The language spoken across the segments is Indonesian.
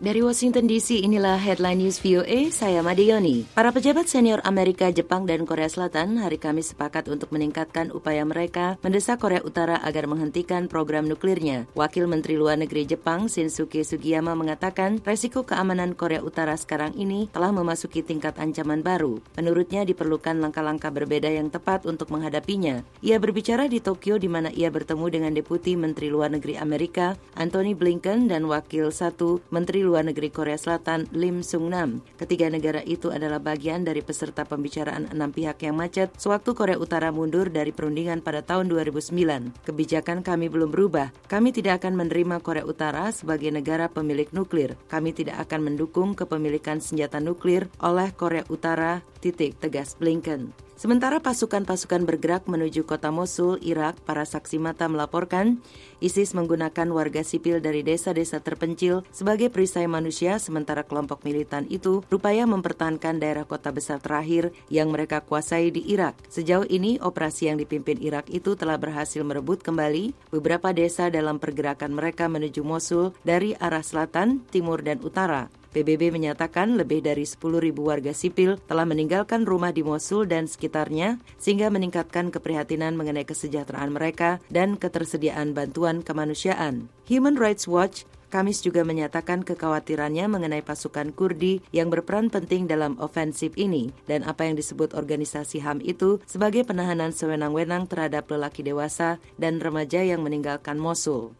Dari Washington DC, inilah Headline News VOA, saya Madioni. Para pejabat senior Amerika, Jepang, dan Korea Selatan hari Kamis sepakat untuk meningkatkan upaya mereka mendesak Korea Utara agar menghentikan program nuklirnya. Wakil Menteri Luar Negeri Jepang, Shinsuke Sugiyama, mengatakan resiko keamanan Korea Utara sekarang ini telah memasuki tingkat ancaman baru. Menurutnya diperlukan langkah-langkah berbeda yang tepat untuk menghadapinya. Ia berbicara di Tokyo di mana ia bertemu dengan Deputi Menteri Luar Negeri Amerika, Antony Blinken, dan Wakil 1 Menteri Luar Negeri Korea Selatan Lim Sung-nam. Ketiga negara itu adalah bagian dari peserta pembicaraan 6 pihak yang macet sewaktu Korea Utara mundur dari perundingan pada tahun 2009. Kebijakan kami belum berubah. Kami tidak akan menerima Korea Utara sebagai negara pemilik nuklir. Kami tidak akan mendukung kepemilikan senjata nuklir oleh Korea Utara, tegas Blinken. Sementara pasukan-pasukan bergerak menuju kota Mosul, Irak, para saksi mata melaporkan ISIS menggunakan warga sipil dari desa-desa terpencil sebagai perisai manusia, sementara kelompok militan itu berupaya mempertahankan daerah kota besar terakhir yang mereka kuasai di Irak. Sejauh ini, operasi yang dipimpin Irak itu telah berhasil merebut kembali beberapa desa dalam pergerakan mereka menuju Mosul dari arah selatan, timur, dan utara. PBB menyatakan lebih dari 10.000 warga sipil telah meninggalkan rumah di Mosul dan sekitarnya sehingga meningkatkan keprihatinan mengenai kesejahteraan mereka dan ketersediaan bantuan kemanusiaan. Human Rights Watch Kamis juga menyatakan kekhawatirannya mengenai pasukan Kurdi yang berperan penting dalam ofensif ini dan apa yang disebut organisasi HAM itu sebagai penahanan sewenang-wenang terhadap lelaki dewasa dan remaja yang meninggalkan Mosul.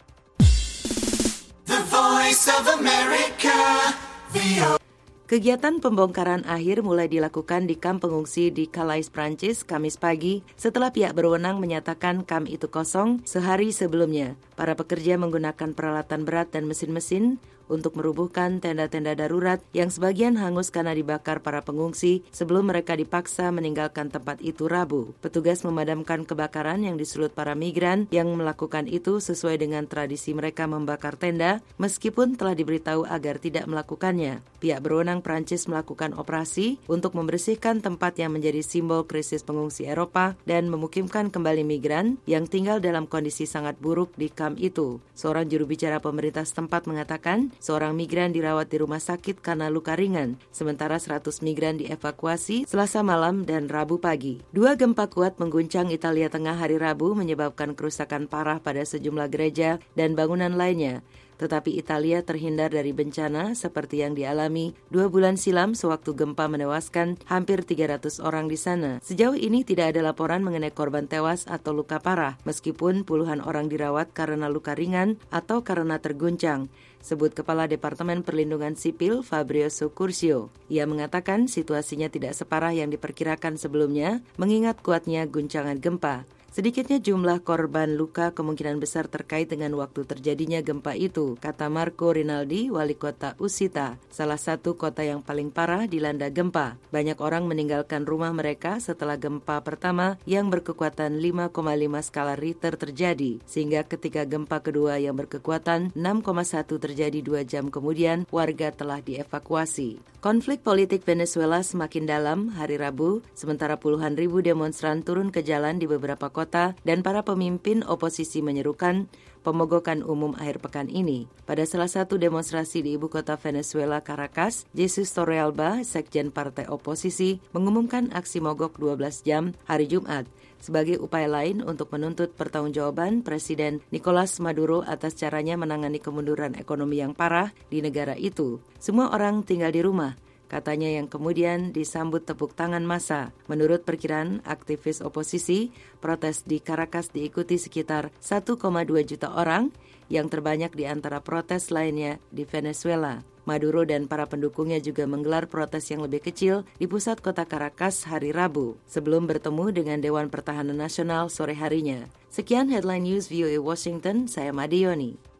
Kegiatan pembongkaran akhir mulai dilakukan di kamp pengungsi di Calais, Prancis, Kamis pagi setelah pihak berwenang menyatakan kamp itu kosong sehari sebelumnya. Para pekerja menggunakan peralatan berat dan mesin-mesin untuk merubuhkan tenda-tenda darurat yang sebagian hangus karena dibakar para pengungsi sebelum mereka dipaksa meninggalkan tempat itu Rabu. Petugas memadamkan kebakaran yang disulut para migran yang melakukan itu sesuai dengan tradisi mereka membakar tenda meskipun telah diberitahu agar tidak melakukannya. Pihak berwenang Prancis melakukan operasi untuk membersihkan tempat yang menjadi simbol krisis pengungsi Eropa dan memukimkan kembali migran yang tinggal dalam kondisi sangat buruk di kamp itu. Seorang juru bicara pemerintah setempat mengatakan seorang migran dirawat di rumah sakit karena luka ringan, sementara 100 migran dievakuasi Selasa malam dan Rabu pagi. 2 gempa kuat mengguncang Italia Tengah hari Rabu menyebabkan kerusakan parah pada sejumlah gereja dan bangunan lainnya. Tetapi Italia terhindar dari bencana seperti yang dialami 2 bulan silam sewaktu gempa menewaskan hampir 300 orang di sana. Sejauh ini tidak ada laporan mengenai korban tewas atau luka parah, meskipun puluhan orang dirawat karena luka ringan atau karena terguncang, sebut Kepala Departemen Perlindungan Sipil Fabrizio Curcio. Ia mengatakan situasinya tidak separah yang diperkirakan sebelumnya, mengingat kuatnya guncangan gempa. Sedikitnya jumlah korban luka kemungkinan besar terkait dengan waktu terjadinya gempa itu, kata Marco Rinaldi, wali kota Usita, salah satu kota yang paling parah dilanda gempa. Banyak orang meninggalkan rumah mereka setelah gempa pertama yang berkekuatan 5,5 skala Richter terjadi, sehingga ketika gempa kedua yang berkekuatan 6,1 terjadi 2 jam kemudian, warga telah dievakuasi. Konflik politik Venezuela semakin dalam hari Rabu, sementara puluhan ribu demonstran turun ke jalan di beberapa kota dan para pemimpin oposisi menyerukan pemogokan umum akhir pekan ini. Pada salah satu demonstrasi di ibu kota Venezuela, Caracas, Jesus Torrealba, sekjen partai oposisi, mengumumkan aksi mogok 12 jam hari Jumat sebagai upaya lain untuk menuntut pertanggungjawaban Presiden Nicolas Maduro atas caranya menangani kemunduran ekonomi yang parah di negara itu. Semua orang tinggal di rumah, katanya, yang kemudian disambut tepuk tangan massa. Menurut perkiraan aktivis oposisi, protes di Caracas diikuti sekitar 1,2 juta orang, yang terbanyak di antara protes lainnya di Venezuela. Maduro dan para pendukungnya juga menggelar protes yang lebih kecil di pusat kota Caracas hari Rabu, sebelum bertemu dengan Dewan Pertahanan Nasional sore harinya. Sekian Headline News VOA Washington, saya Madioni.